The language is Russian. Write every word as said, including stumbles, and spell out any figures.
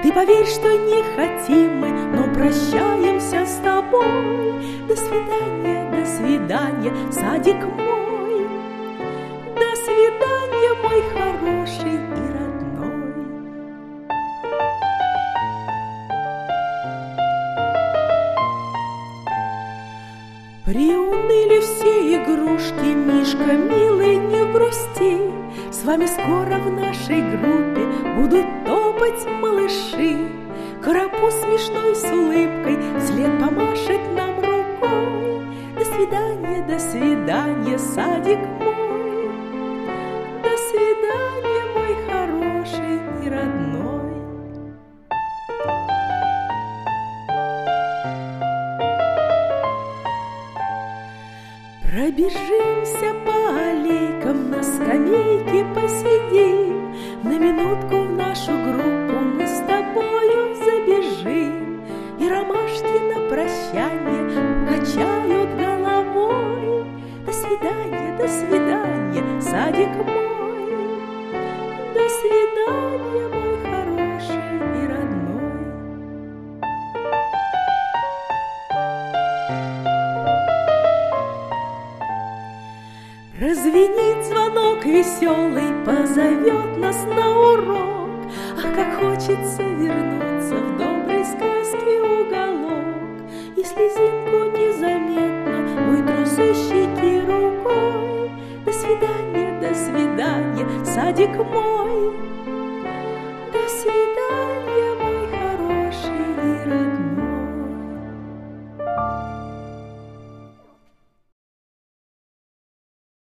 Ты поверь, что не хотим мы, но прощаемся с тобой. До свидания, до свидания, садик мой. До свидания, мой хороший и родной. Приуныли все игрушки, Мишка, милый, не грусти. С вами скоро в нашей группе будут топать малыши. Карапуз смешной с улыбкой вслед помашет нам рукой. До свидания, до свидания, садик мой. До свидания, мой хороший и родной. Пробежимся по аллейкам, на скамейке посидим. На минутку в нашу группу мы с тобою забежим. И ромашки на прощание качают головой. До свидания, до свидания, садик мой. До свидания, мой хороший и родной. Прозвенит звонок веселый, позовет нас на урок. Ах, как хочется вернуться в доброй сказке уголок. И слезинку незаметно вытру со щеки рукой. До свидания, до свидания, садик мой.